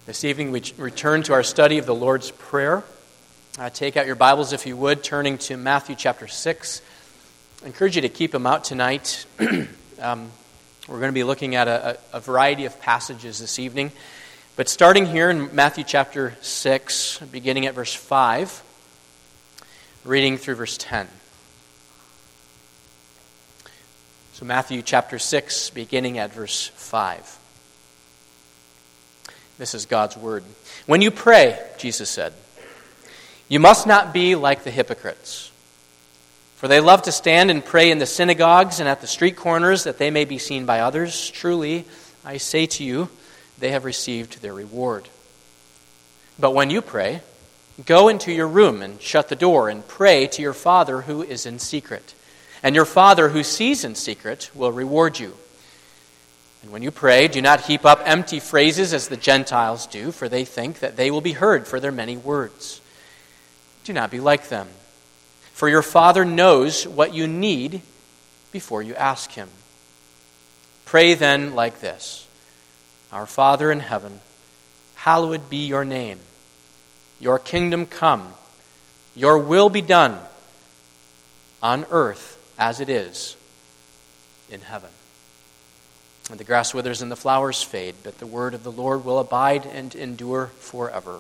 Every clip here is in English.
This evening we return to our study of the Lord's Prayer. Take out your Bibles, if you would, turning to Matthew chapter 6. I encourage you to keep them out tonight. We're going to be looking at a variety of passages this evening. But starting here in Matthew chapter 6, beginning at verse 5, reading through verse 10. So Matthew chapter 6, beginning at verse 5. This is God's word. When you pray, Jesus said, you must not be like the hypocrites, for they love to stand and pray in the synagogues and at the street corners that they may be seen by others. Truly, I say to you, they have received their reward. But when you pray, go into your room and shut the door and pray to your Father who is in secret. And your Father who sees in secret will reward you. And when you pray, do not heap up empty phrases as the Gentiles do, for they think that they will be heard for their many words. Do not be like them, for your Father knows what you need before you ask Him. Pray then like this: Our Father in heaven, hallowed be your name. Your kingdom come. Your will be done on earth as it is in heaven. And the grass withers and the flowers fade, but the word of the Lord will abide and endure forever.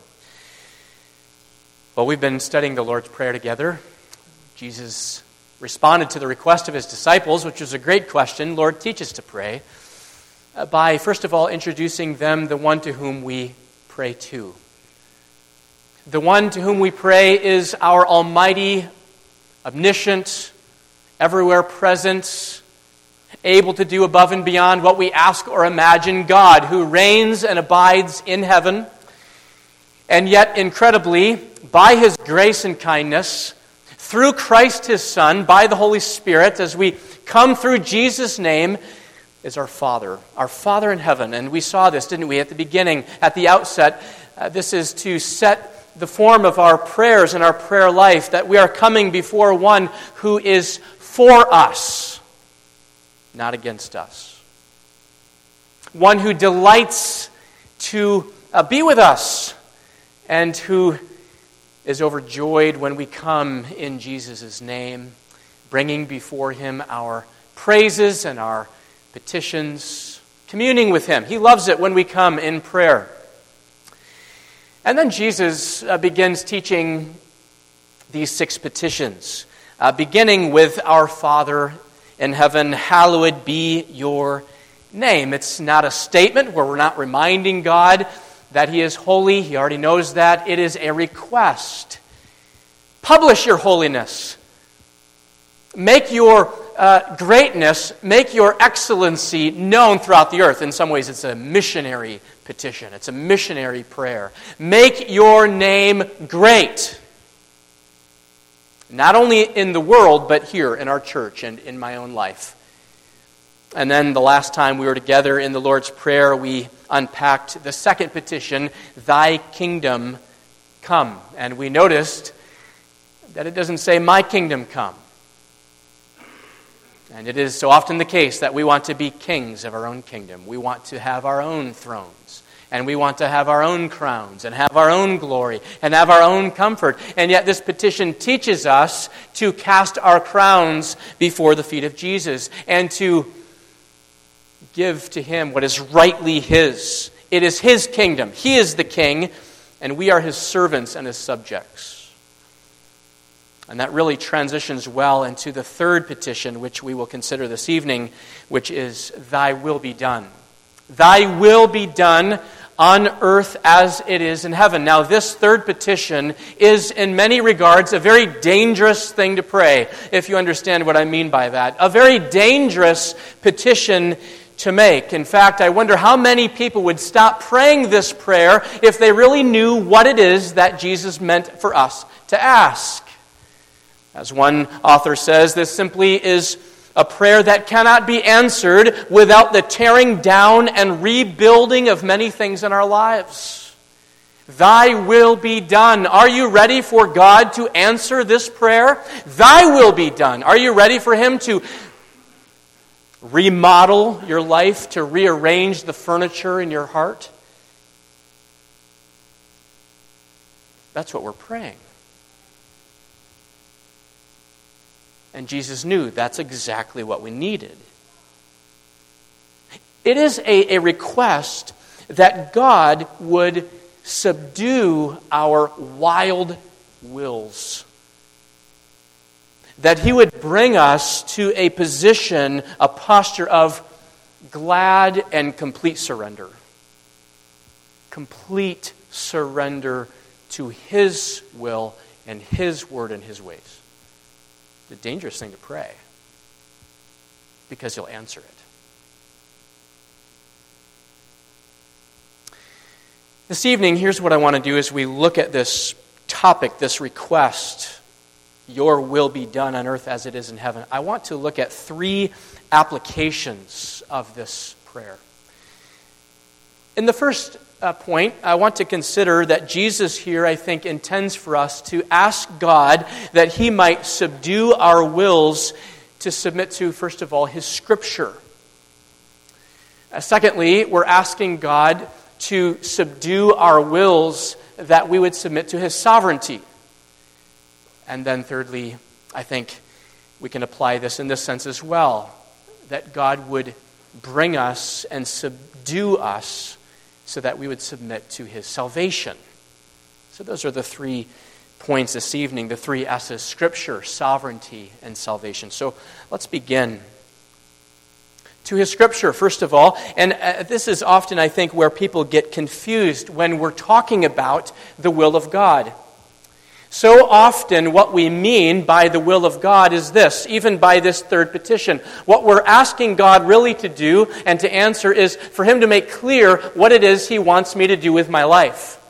Well, we've been studying the Lord's Prayer together. Jesus responded to the request of his disciples, which was a great question. Lord, teach us to pray, by first of all introducing them the one to whom we pray to. The one to whom we pray is our almighty, omniscient, everywhere present, able to do above and beyond what we ask or imagine, God, who reigns and abides in heaven, and yet, incredibly, by His grace and kindness, through Christ His Son, by the Holy Spirit, as we come through Jesus' name, is our Father in heaven. And we saw this, didn't we, at the beginning, at the outset. This is to set the form of our prayers and our prayer life, that we are coming before one who is for us, not against us. One who delights to be with us, and who is overjoyed when we come in Jesus' name, bringing before Him our praises and our petitions, communing with Him. He loves it when we come in prayer. And then Jesus begins teaching these 6 petitions, beginning with Our Father in heaven, hallowed be your name. It's not a statement where we're not reminding God that He is holy. He already knows that. It is a request. Publish your holiness. Make your greatness, make your excellency known throughout the earth. In some ways, it's a missionary petition. It's a missionary prayer. Make your name great. Not only in the world, but here in our church and in my own life. And then the last time we were together in the Lord's Prayer, we unpacked the second petition, Thy kingdom come. And we noticed that it doesn't say, My kingdom come. And it is so often the case that we want to be kings of our own kingdom. We want to have our own thrones. And we want to have our own crowns and have our own glory and have our own comfort. And yet this petition teaches us to cast our crowns before the feet of Jesus and to give to Him what is rightly His. It is His kingdom. He is the king, and we are His servants and His subjects. And that really transitions well into the third petition, which we will consider this evening, which is, Thy will be done. Thy will be done on earth as it is in heaven. Now, this third petition is in many regards a very dangerous thing to pray, if you understand what I mean by that. A very dangerous petition to make. In fact, I wonder how many people would stop praying this prayer if they really knew what it is that Jesus meant for us to ask. As one author says, this simply is a prayer that cannot be answered without the tearing down and rebuilding of many things in our lives. Thy will be done. Are you ready for God to answer this prayer? Thy will be done. Are you ready for Him to remodel your life, to rearrange the furniture in your heart? That's what we're praying. And Jesus knew that's exactly what we needed. It is a request that God would subdue our wild wills. That He would bring us to a position, a posture of glad and complete surrender. Complete surrender to His will and His word and His ways. It's a dangerous thing to pray because He'll answer it. This evening, here's what I want to do as we look at this topic, this request, your will be done on earth as it is in heaven. I want to look at 3 applications of this prayer. In the first point, I want to consider that Jesus here, I think, intends for us to ask God that He might subdue our wills to submit to, first of all, His Scripture. Secondly, we're asking God to subdue our wills that we would submit to His sovereignty. And then thirdly, I think we can apply this in this sense as well, that God would bring us and subdue us so that we would submit to His salvation. So those are the 3 points this evening, the 3 S's: Scripture, sovereignty, and salvation. So let's begin. To His Scripture, first of all, and this is often, I think, where people get confused when we're talking about the will of God. So often what we mean by the will of God is this, even by this third petition. What we're asking God really to do and to answer is for Him to make clear what it is He wants me to do with my life.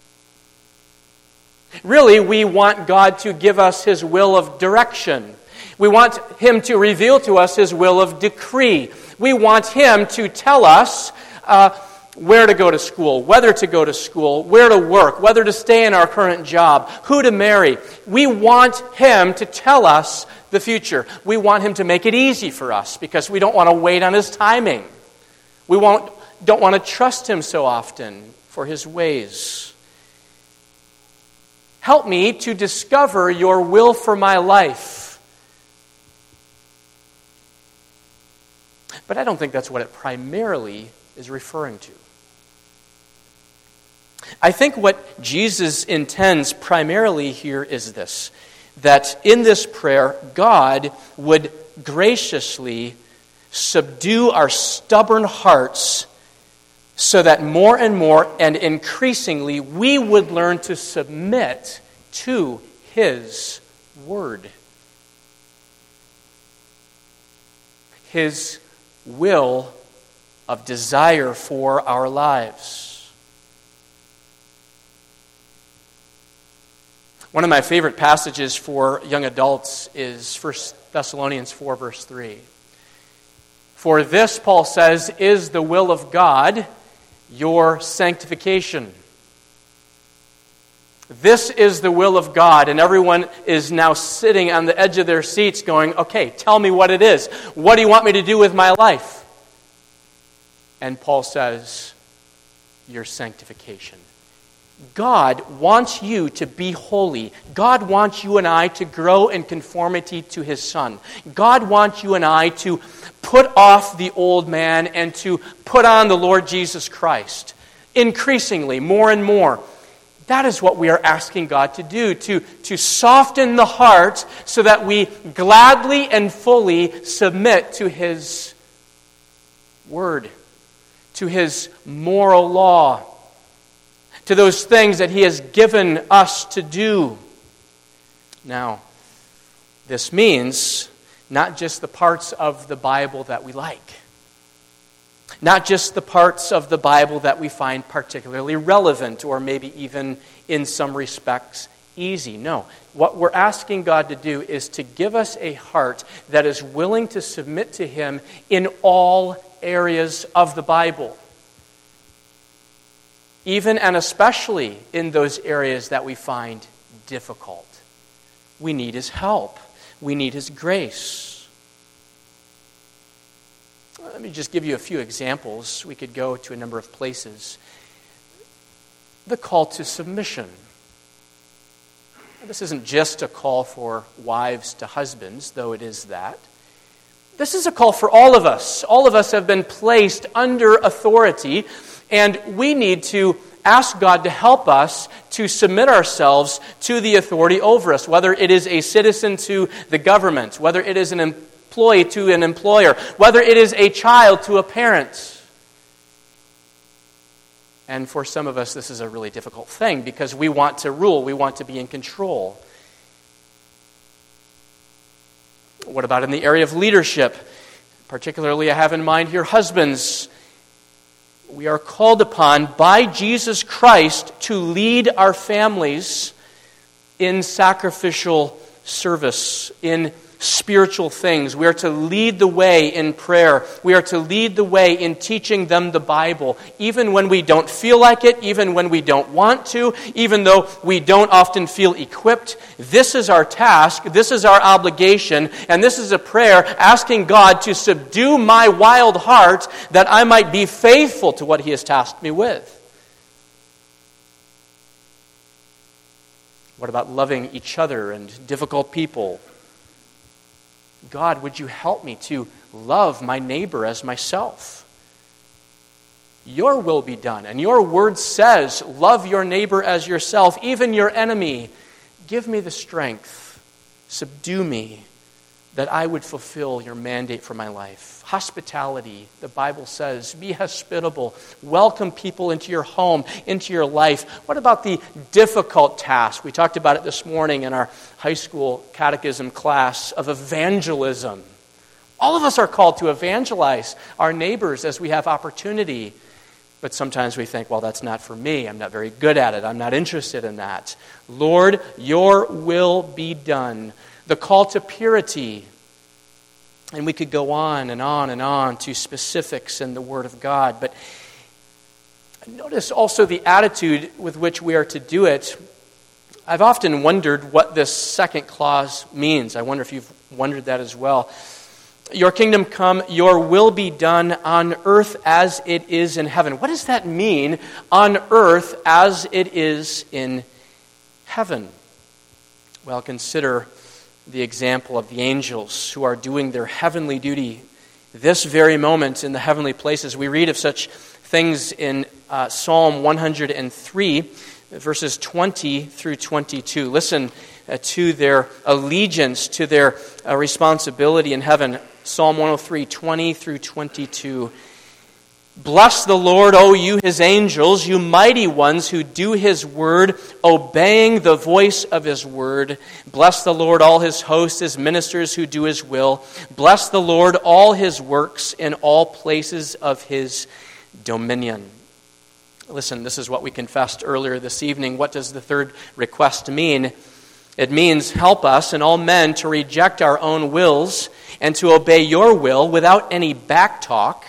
Really, we want God to give us His will of direction. We want Him to reveal to us His will of decree. We want Him to tell us where to go to school, whether to go to school, where to work, whether to stay in our current job, who to marry. We want Him to tell us the future. We want Him to make it easy for us because we don't want to wait on His timing. We don't want to trust Him so often for His ways. Help me to discover your will for my life. But I don't think that's what it primarily is referring to. I think what Jesus intends primarily here is this, that in this prayer, God would graciously subdue our stubborn hearts so that more and more and increasingly we would learn to submit to His Word. His will of desire for our lives. One of my favorite passages for young adults is 1 Thessalonians 4, verse 3. For this, Paul says, is the will of God, your sanctification. This is the will of God, and everyone is now sitting on the edge of their seats going, okay, tell me what it is. What do you want me to do with my life? And Paul says, your sanctification. God wants you to be holy. God wants you and I to grow in conformity to His Son. God wants you and I to put off the old man and to put on the Lord Jesus Christ. Increasingly, more and more. That is what we are asking God to do, to soften the heart so that we gladly and fully submit to His Word, to His moral law, to those things that He has given us to do. Now, this means not just the parts of the Bible that we like. Not just the parts of the Bible that we find particularly relevant or maybe even in some respects easy. No. What we're asking God to do is to give us a heart that is willing to submit to Him in all areas of the Bible. Even and especially in those areas that we find difficult. We need His help. We need His grace. Let me just give you a few examples. We could go to a number of places. The call to submission. This isn't just a call for wives to husbands, though it is that. This is a call for all of us. All of us have been placed under authority, and we need to ask God to help us to submit ourselves to the authority over us, whether it is a citizen to the government, whether it is an employee to an employer, whether it is a child to a parent. And for some of us, this is a really difficult thing because we want to rule, we want to be in control. What about in the area of leadership? Particularly, I have in mind here husbands. We are called upon by Jesus Christ to lead our families in sacrificial service, in spiritual things. We are to lead the way in prayer. We are to lead the way in teaching them the Bible, even when we don't feel like it, even when we don't want to, even though we don't often feel equipped. This is our task, this is our obligation, and this is a prayer asking God to subdue my wild heart that I might be faithful to what He has tasked me with. What about loving each other and difficult people? God, would you help me to love my neighbor as myself? Your will be done. And your word says, love your neighbor as yourself, even your enemy. Give me the strength. Subdue me, that I would fulfill your mandate for my life. Hospitality, the Bible says, be hospitable. Welcome people into your home, into your life. What about the difficult task? We talked about it this morning in our high school catechism class of evangelism. All of us are called to evangelize our neighbors as we have opportunity. But sometimes we think, well, that's not for me. I'm not very good at it. I'm not interested in that. Lord, your will be done. The call to purity. And we could go on and on and on to specifics in the Word of God. But notice also the attitude with which we are to do it. I've often wondered what this second clause means. I wonder if you've wondered that as well. Your kingdom come, your will be done on earth as it is in heaven. What does that mean, on earth as it is in heaven? Well, consider the example of the angels who are doing their heavenly duty this very moment in the heavenly places. We read of such things in Psalm 103, verses 20 through 22. Listen to their allegiance, to their responsibility in heaven. Psalm 103, 20 through 22. Bless the Lord, O you his angels, you mighty ones who do his word, obeying the voice of his word. Bless the Lord, all his hosts, his ministers who do his will. Bless the Lord, all his works in all places of his dominion. Listen, this is what we confessed earlier this evening. What does the third request mean? It means help us and all men to reject our own wills and to obey your will without any backtalk.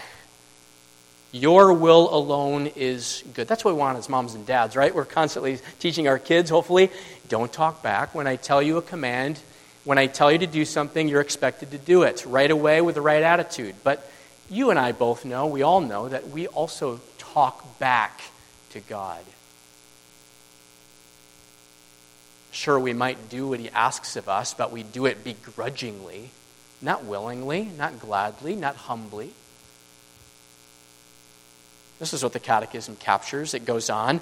Your will alone is good. That's what we want as moms and dads, right? We're constantly teaching our kids, hopefully, don't talk back. When I tell you a command, when I tell you to do something, you're expected to do it right away with the right attitude. But you and I both know, we all know, that we also talk back to God. Sure, we might do what he asks of us, but we do it begrudgingly, not willingly, not gladly, not humbly. This is what the Catechism captures. It goes on.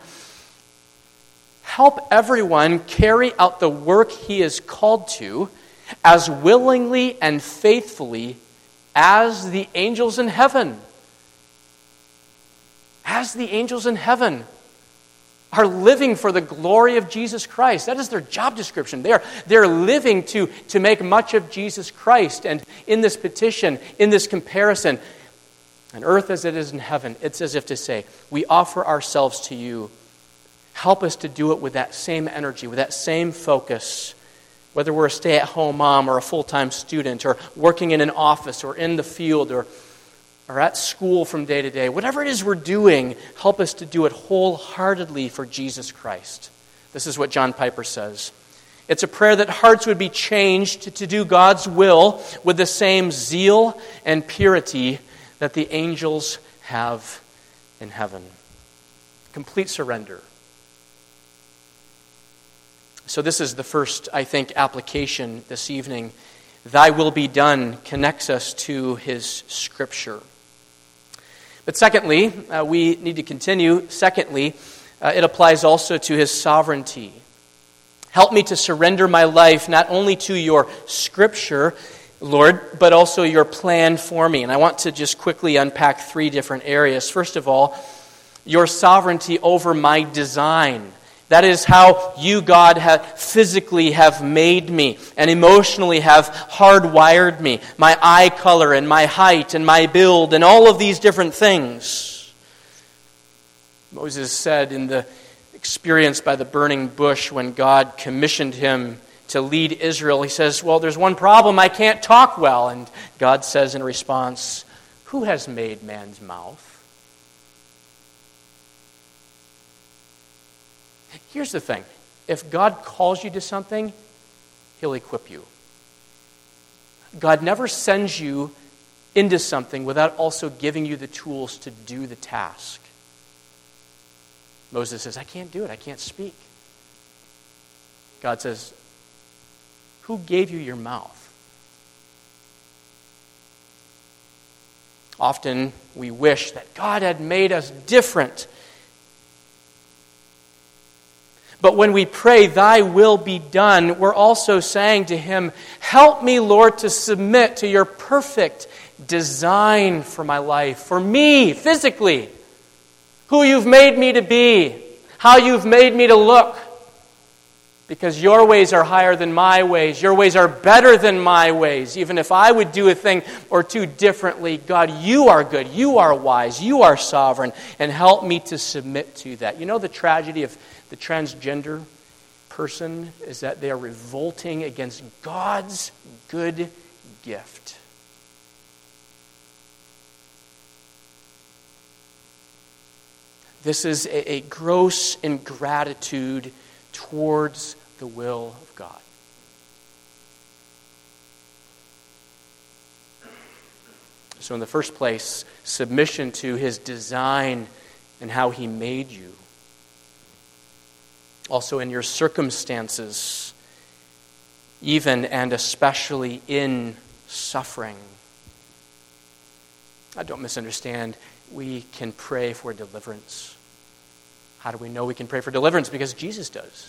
Help everyone carry out the work he is called to as willingly and faithfully as the angels in heaven. As the angels in heaven are living for the glory of Jesus Christ. That is their job description. They're living to make much of Jesus Christ. And in this petition, in this comparison, on earth as it is in heaven, it's as if to say, we offer ourselves to you. Help us to do it with that same energy, with that same focus. Whether we're a stay-at-home mom or a full-time student or working in an office or in the field or at school from day to day, whatever it is we're doing, help us to do it wholeheartedly for Jesus Christ. This is what John Piper says. It's a prayer that hearts would be changed to do God's will with the same zeal and purity that the angels have in heaven. Complete surrender. So this is the first, I think, application this evening. Thy will be done connects us to his Scripture. But secondly, we need to continue. Secondly, it applies also to his sovereignty. Help me to surrender my life not only to your Scripture, Lord, but also your plan for me. And I want to just quickly unpack three different areas. First of all, your sovereignty over my design. That is how you, God, physically have made me and emotionally have hardwired me. My eye color and my height and my build and all of these different things. Moses said in the experience by the burning bush when God commissioned him to lead Israel, he says, well, there's one problem, I can't talk well. And God says in response, who has made man's mouth? Here's the thing. If God calls you to something, he'll equip you. God never sends you into something without also giving you the tools to do the task. Moses says, I can't do it. I can't speak. God says, who gave you your mouth? Often we wish that God had made us different. But when we pray, thy will be done, we're also saying to him, help me, Lord, to submit to your perfect design for my life, for me, physically, who you've made me to be, how you've made me to look. Because your ways are higher than my ways. Your ways are better than my ways. Even if I would do a thing or two differently, God, you are good. You are wise. You are sovereign. And help me to submit to that. You know the tragedy of the transgender person is that they are revolting against God's good gift. This is a gross ingratitude towards the will of God. So in the first place, submission to his design and how he made you. Also in your circumstances, even and especially in suffering. Don't misunderstand. We can pray for deliverance. How do we know we can pray for deliverance? Because Jesus does.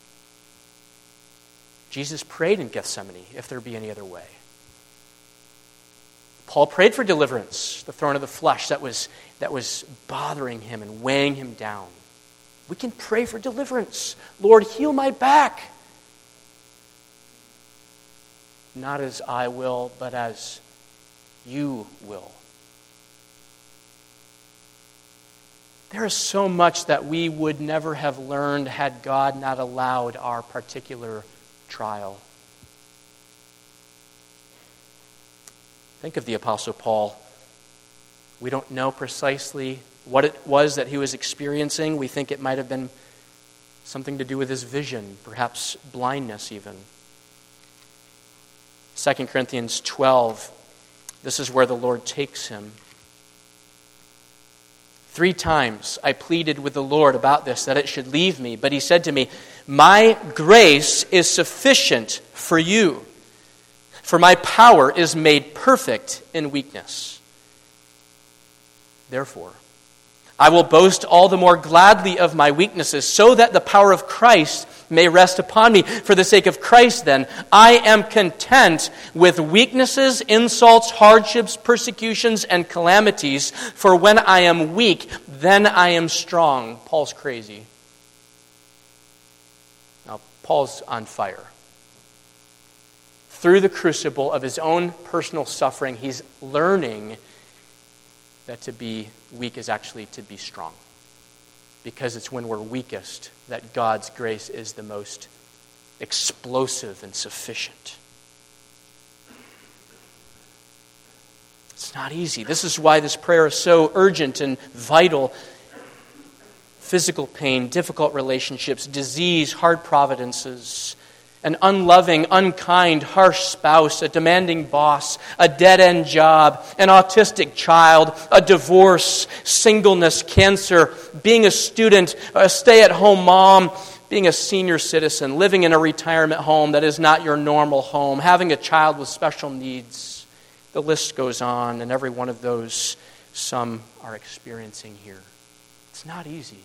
Jesus prayed in Gethsemane, if there be any other way. Paul prayed for deliverance, the thorn of the flesh that was bothering him and weighing him down. We can pray for deliverance. Lord, heal my back. Not as I will, but as you will. There is so much that we would never have learned had God not allowed our particular trial. Think of the Apostle Paul. We don't know precisely what it was that he was experiencing. We think it might have been something to do with his vision, perhaps blindness even. 2 Corinthians 12, this is where the Lord takes him. 3 times I pleaded with the Lord about this, that it should leave me. But he said to me, my grace is sufficient for you, for my power is made perfect in weakness. Therefore, I will boast all the more gladly of my weaknesses, so that the power of Christ may rest upon me. For the sake of Christ, then, I am content with weaknesses, insults, hardships, persecutions, and calamities. For when I am weak, then I am strong. Paul's crazy. Now, Paul's on fire. Through the crucible of his own personal suffering, he's learning that to be weak is actually to be strong. Because it's when we're weakest that God's grace is the most explosive and sufficient. It's not easy. This is why this prayer is so urgent and vital. Physical pain, difficult relationships, disease, hard providences, an unloving, unkind, harsh spouse, a demanding boss, a dead-end job, an autistic child, a divorce, singleness, cancer, being a student, a stay-at-home mom, being a senior citizen, living in a retirement home that is not your normal home, having a child with special needs. The list goes on, and every one of those some are experiencing here. It's not easy.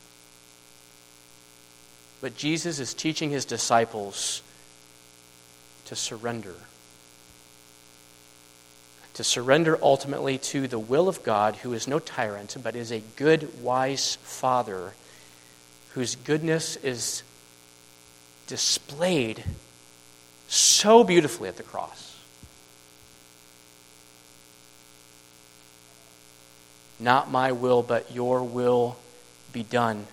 But Jesus is teaching his disciples to surrender. To surrender ultimately to the will of God, who is no tyrant, but is a good, wise Father, whose goodness is displayed so beautifully at the cross. Not my will, but your will be done.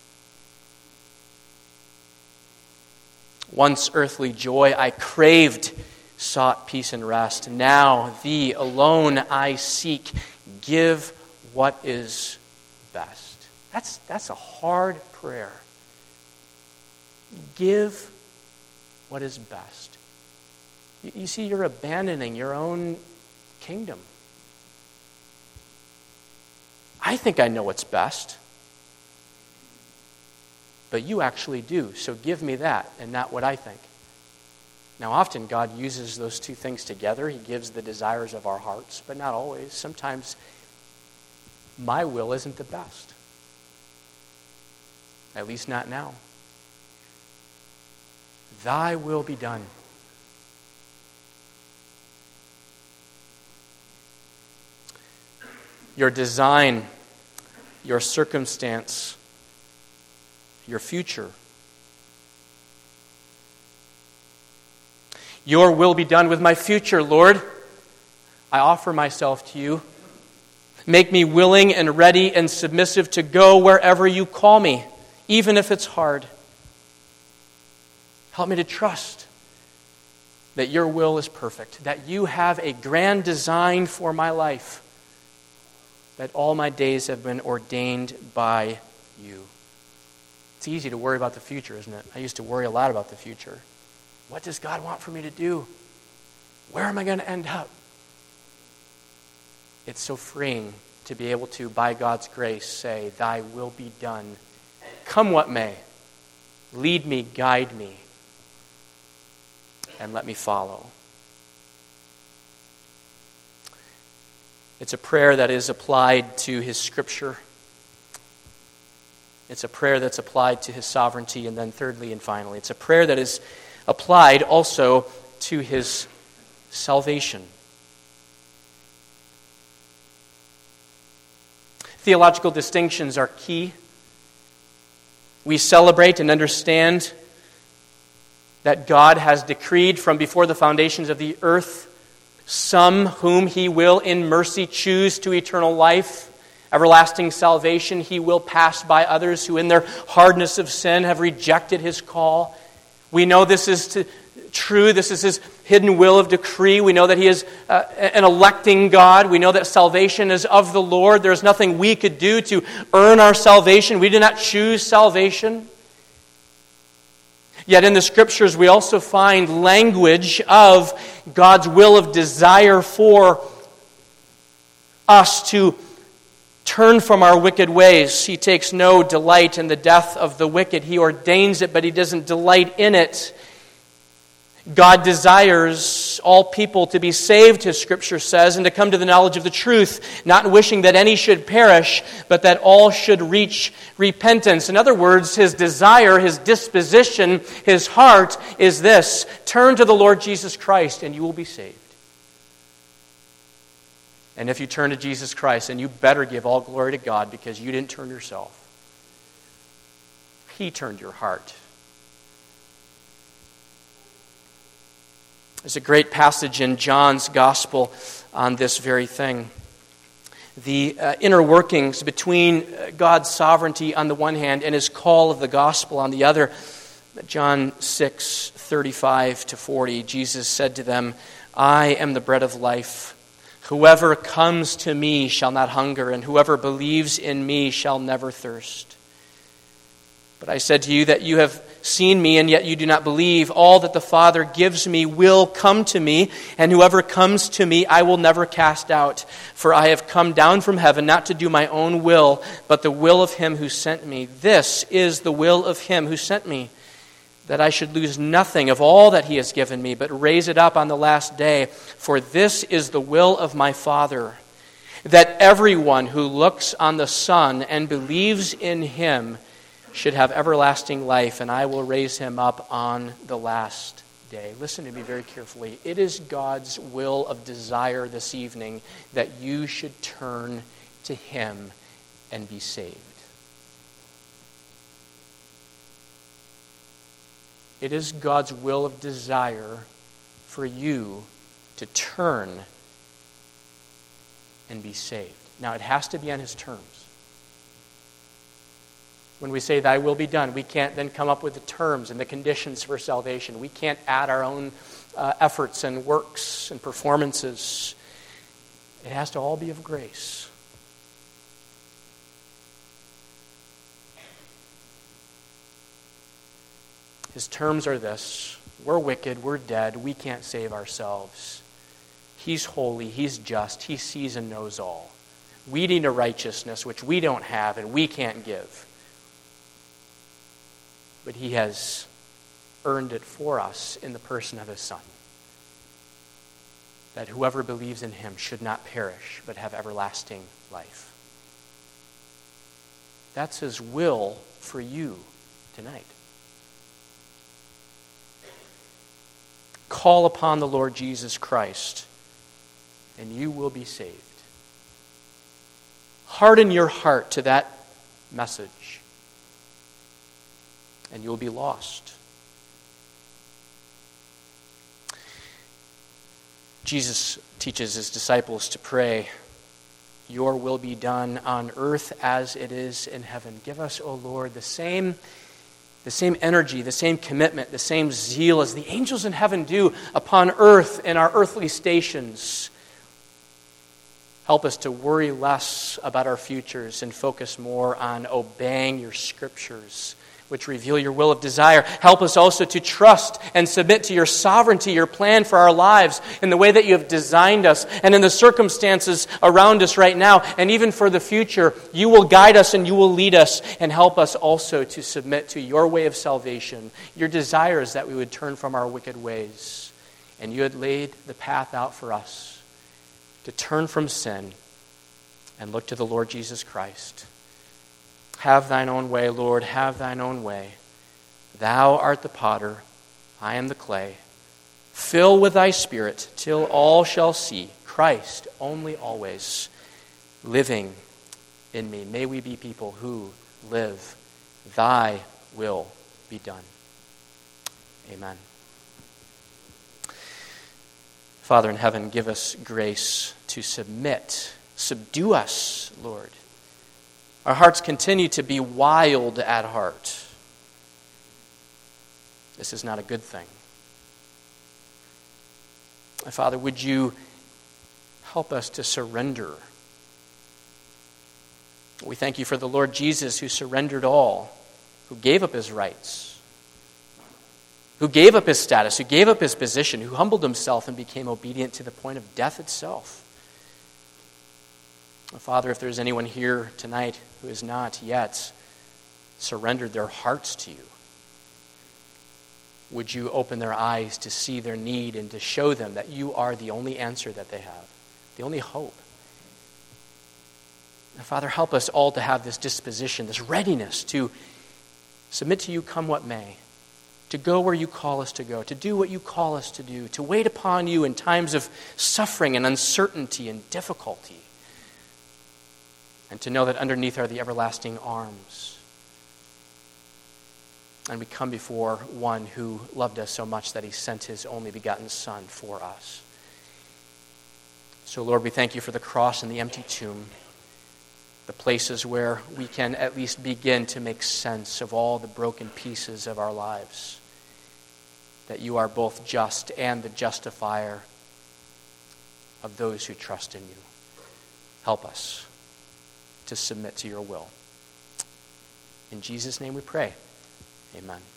Once earthly joy I craved, sought peace and rest. Now thee alone I seek. Give what is best. That's a hard prayer. Give what is best. You see, you're abandoning your own kingdom. I think I know what's best. But you actually do, so give me that and not what I think. Now, often God uses those two things together. He gives the desires of our hearts, but not always. Sometimes my will isn't the best. At least not now. Thy will be done. Your design, your circumstance, your future. Your will be done with my future, Lord. I offer myself to you. Make me willing and ready and submissive to go wherever you call me, even if it's hard. Help me to trust that your will is perfect, that you have a grand design for my life, that all my days have been ordained by you. It's easy to worry about the future, isn't it? I used to worry a lot about the future. What does God want for me to do? Where am I going to end up? It's so freeing to be able to, by God's grace, say, thy will be done. Come what may. Lead me, guide me, and let me follow. It's a prayer that is applied to his scripture. It's a prayer that's applied to his sovereignty. And then thirdly and finally, it's a prayer that is applied also to his salvation. Theological distinctions are key. We celebrate and understand that God has decreed from before the foundations of the earth some whom he will in mercy choose to eternal life, everlasting salvation. He will pass by others who in their hardness of sin have rejected his call. We know this is true. This is his hidden will of decree. We know that he is an electing God. We know that salvation is of the Lord. There is nothing we could do to earn our salvation. We did not choose salvation. Yet in the Scriptures we also find language of God's will of desire for us to turn from our wicked ways. He takes no delight in the death of the wicked. He ordains it, but he doesn't delight in it. God desires all people to be saved, his Scripture says, and to come to the knowledge of the truth, not wishing that any should perish, but that all should reach repentance. In other words, his desire, his disposition, his heart is this: turn to the Lord Jesus Christ and you will be saved. And if you turn to Jesus Christ, then you better give all glory to God, because you didn't turn yourself. He turned your heart. There's a great passage in John's Gospel on this very thing. The inner workings between God's sovereignty on the one hand and his call of the gospel on the other. John 6:35-40, Jesus said to them, I am the bread of life. Whoever comes to me shall not hunger, and whoever believes in me shall never thirst. But I said to you that you have seen me, and yet you do not believe. All that the Father gives me will come to me, and whoever comes to me I will never cast out. For I have come down from heaven not to do my own will, but the will of him who sent me. This is the will of him who sent me, that I should lose nothing of all that he has given me, but raise it up on the last day. For this is the will of my Father, that everyone who looks on the Son and believes in him should have everlasting life, and I will raise him up on the last day. Listen to me very carefully. It is God's will of desire this evening that you should turn to him and be saved. It is God's will of desire for you to turn and be saved. Now, it has to be on his terms. When we say, thy will be done, we can't then come up with the terms and the conditions for salvation. We can't add our own efforts and works and performances. It has to all be of grace. His terms are this: we're wicked, we're dead, we can't save ourselves. He's holy, he's just, he sees and knows all. We need a righteousness which we don't have and we can't give. But he has earned it for us in the person of his Son, that whoever believes in him should not perish, but have everlasting life. That's his will for you tonight. Call upon the Lord Jesus Christ, and you will be saved. Harden your heart to that message, and you will be lost. Jesus teaches his disciples to pray, your will be done on earth as it is in heaven. Give us, O Lord, the same energy, the same commitment, the same zeal as the angels in heaven do upon earth in our earthly stations. Help us to worry less about our futures and focus more on obeying your scriptures, which reveal your will of desire. Help us also to trust and submit to your sovereignty, your plan for our lives in the way that you have designed us and in the circumstances around us right now. And even for the future, you will guide us and you will lead us, and help us also to submit to your way of salvation. Your desire is that we would turn from our wicked ways. And you had laid the path out for us to turn from sin and look to the Lord Jesus Christ. Have thine own way, Lord, have thine own way. Thou art the potter, I am the clay. Fill with thy Spirit till all shall see Christ only always living in me. May we be people who live thy will be done. Amen. Father in heaven, give us grace to submit. Subdue us, Lord. Our hearts continue to be wild at heart. This is not a good thing. Father, would you help us to surrender? We thank you for the Lord Jesus, who surrendered all, who gave up his rights, who gave up his status, who gave up his position, who humbled himself and became obedient to the point of death itself. Father, if there's anyone here tonight who has not yet surrendered their hearts to you, would you open their eyes to see their need and to show them that you are the only answer that they have, the only hope. And Father, help us all to have this disposition, this readiness to submit to you come what may, to go where you call us to go, to do what you call us to do, to wait upon you in times of suffering and uncertainty and difficulty, and to know that underneath are the everlasting arms. And we come before one who loved us so much that he sent his only begotten Son for us. So, Lord, we thank you for the cross and the empty tomb, the places where we can at least begin to make sense of all the broken pieces of our lives, that you are both just and the justifier of those who trust in you. Help us to submit to your will. In Jesus' name we pray. Amen.